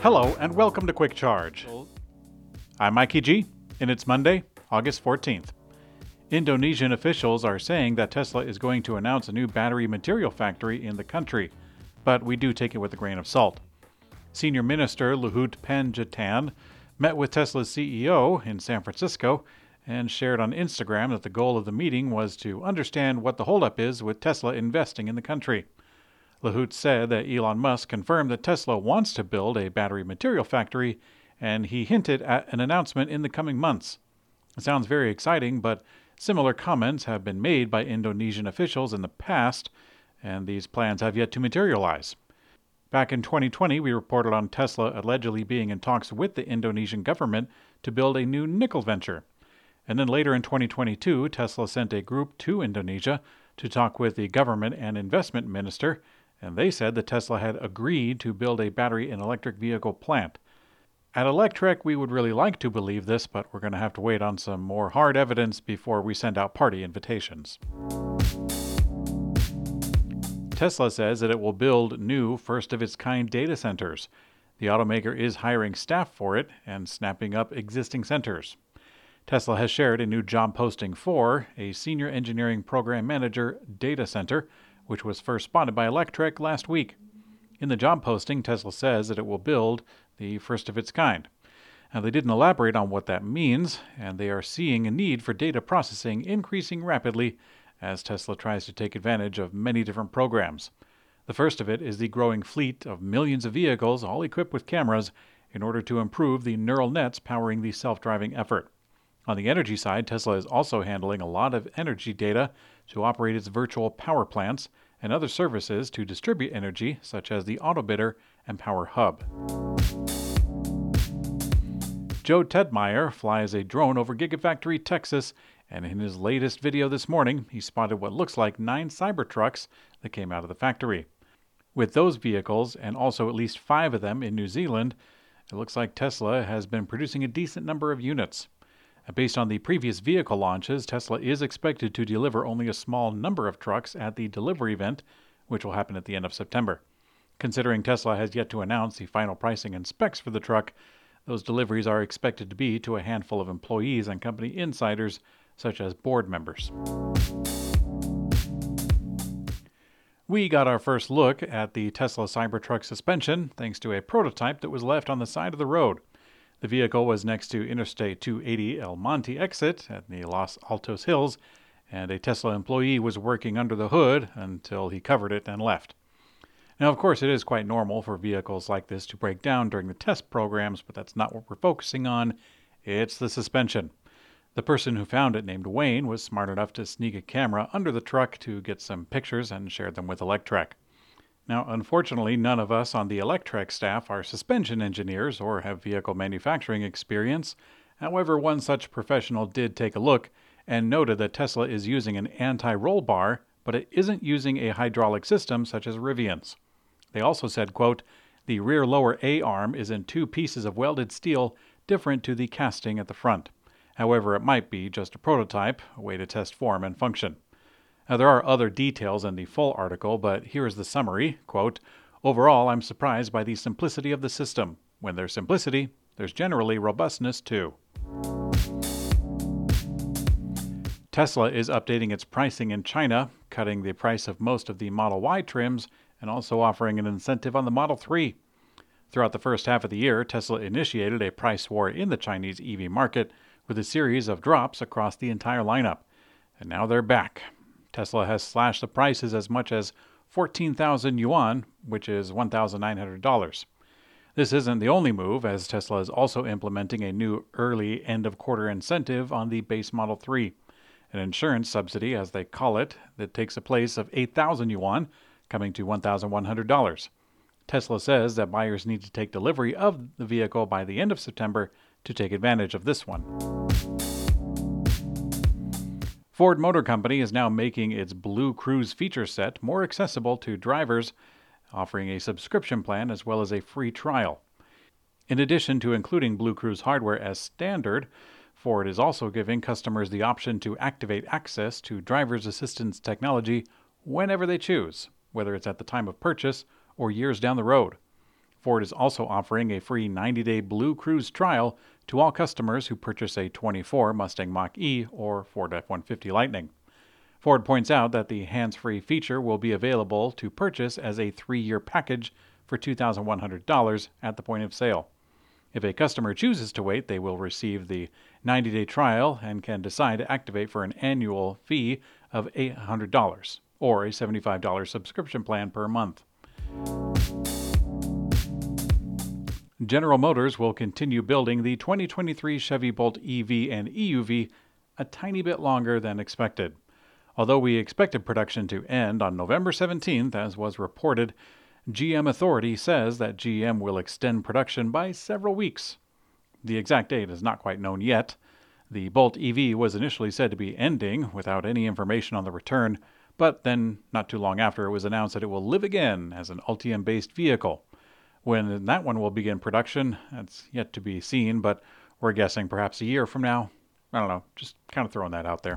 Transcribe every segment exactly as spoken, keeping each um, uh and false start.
Hello and welcome to Quick Charge. I'm Mikey G, and it's Monday, August fourteenth. Indonesian officials are saying that Tesla is going to announce a new battery material factory in the country, but we do take it with a grain of salt. Senior Minister Luhut Panjaitan met with Tesla's C E O in San Francisco and shared on Instagram that the goal of the meeting was to understand what the holdup is with Tesla investing in the country. Luhut said that Elon Musk confirmed that Tesla wants to build a battery material factory, and he hinted at an announcement in the coming months. It sounds very exciting, but similar comments have been made by Indonesian officials in the past, and these plans have yet to materialize. Back in twenty twenty, we reported on Tesla allegedly being in talks with the Indonesian government to build a new nickel venture. And then later in twenty twenty-two, Tesla sent a group to Indonesia to talk with the government and investment minister, and they said that Tesla had agreed to build a battery and electric vehicle plant. At Electrek, we would really like to believe this, but we're going to have to wait on some more hard evidence before we send out party invitations. Tesla says that it will build new, first-of-its-kind data centers. The automaker is hiring staff for it and snapping up existing centers. Tesla has shared a new job posting for a senior engineering program manager data center, which was first spotted by Electrek last week. In the job posting, Tesla says that it will build the first of its kind. Now, they didn't elaborate on what that means, and they are seeing a need for data processing increasing rapidly as Tesla tries to take advantage of many different programs. The first of it is the growing fleet of millions of vehicles, all equipped with cameras, in order to improve the neural nets powering the self-driving effort. On the energy side, Tesla is also handling a lot of energy data to operate its virtual power plants and other services to distribute energy, such as the Autobidder and Power Hub. Joe Tedmeyer flies a drone over Gigafactory, Texas, and in his latest video this morning, he spotted what looks like nine Cybertrucks that came out of the factory. With those vehicles, and also at least five of them in New Zealand, it looks like Tesla has been producing a decent number of units. Based on the previous vehicle launches, Tesla is expected to deliver only a small number of trucks at the delivery event, which will happen at the end of September. Considering Tesla has yet to announce the final pricing and specs for the truck, those deliveries are expected to be to a handful of employees and company insiders, such as board members. We got our first look at the Tesla Cybertruck suspension thanks to a prototype that was left on the side of the road. The vehicle was next to Interstate two eighty El Monte exit at the Los Altos Hills, and a Tesla employee was working under the hood until he covered it and left. Now, of course, it is quite normal for vehicles like this to break down during the test programs, but that's not what we're focusing on. It's the suspension. The person who found it, named Wayne, was smart enough to sneak a camera under the truck to get some pictures and share them with Electrek. Now, unfortunately, none of us on the Electrek staff are suspension engineers or have vehicle manufacturing experience. However, one such professional did take a look and noted that Tesla is using an anti-roll bar, but it isn't using a hydraulic system such as Rivian's. They also said, quote, "The rear lower A-arm is in two pieces of welded steel different to the casting at the front. However, it might be just a prototype, a way to test form and function." Now, there are other details in the full article, but here is the summary, quote, "Overall, I'm surprised by the simplicity of the system. When there's simplicity, there's generally robustness too." Tesla is updating its pricing in China, cutting the price of most of the Model Y trims and also offering an incentive on the Model three. Throughout the first half of the year, Tesla initiated a price war in the Chinese E V market with a series of drops across the entire lineup. And now they're back. Tesla has slashed the prices as much as fourteen thousand yuan, which is one thousand nine hundred dollars. This isn't the only move, as Tesla is also implementing a new early end-of-quarter incentive on the base Model three, an insurance subsidy, as they call it, that takes the place of eight thousand yuan, coming to one thousand one hundred dollars. Tesla says that buyers need to take delivery of the vehicle by the end of September to take advantage of this one. Ford Motor Company is now making its Blue Cruise feature set more accessible to drivers, offering a subscription plan as well as a free trial. In addition to including Blue Cruise hardware as standard, Ford is also giving customers the option to activate access to driver's assistance technology whenever they choose, whether it's at the time of purchase or years down the road. Ford is also offering a free ninety-day Blue Cruise trial to all customers who purchase a twenty-four Mustang Mach-E or Ford F one fifty Lightning. Ford points out that the hands-free feature will be available to purchase as a three-year package for two thousand one hundred dollars at the point of sale. If a customer chooses to wait, they will receive the ninety-day trial and can decide to activate for an annual fee of eight hundred dollars or a seventy-five dollars subscription plan per month. General Motors will continue building the twenty twenty-three Chevy Bolt E V and E U V a tiny bit longer than expected. Although we expected production to end on November seventeenth, as was reported, G M Authority says that G M will extend production by several weeks. The exact date is not quite known yet. The Bolt E V was initially said to be ending without any information on the return, but then not too long after it was announced that it will live again as an Ultium-based vehicle. When that one will begin production, that's yet to be seen, but we're guessing perhaps a year from now. I don't know, just kind of throwing that out there.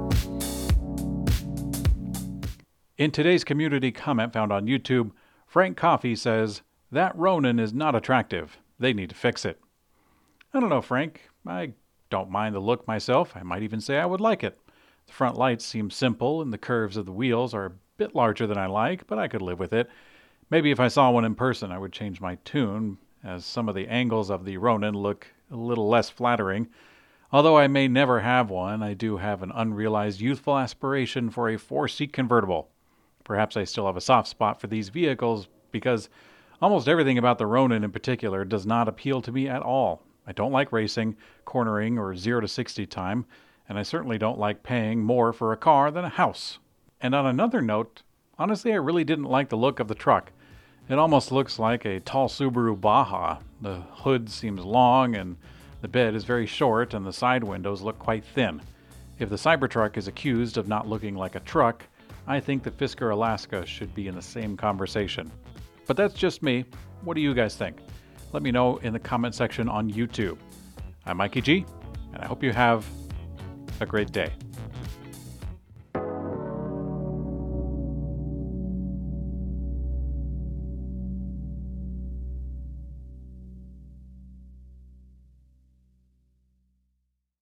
In today's community comment found on YouTube, Frank Coffey says, "That Ronin is not attractive. They need to fix it." I don't know, Frank. I don't mind the look myself. I might even say I would like it. The front lights seem simple, and the curves of the wheels are a bit larger than I like, but I could live with it. Maybe if I saw one in person, I would change my tune, as some of the angles of the Ronin look a little less flattering. Although I may never have one, I do have an unrealized youthful aspiration for a four-seat convertible. Perhaps I still have a soft spot for these vehicles because almost everything about the Ronin in particular does not appeal to me at all. I don't like racing, cornering, or zero to sixty time, and I certainly don't like paying more for a car than a house. And on another note, honestly, I really didn't like the look of the truck. It almost looks like a tall Subaru Baja. The hood seems long, and the bed is very short, and the side windows look quite thin. If the Cybertruck is accused of not looking like a truck, I think the Fisker Alaska should be in the same conversation. But that's just me. What do you guys think? Let me know in the comment section on YouTube. I'm Mikey G, and I hope you have a great day.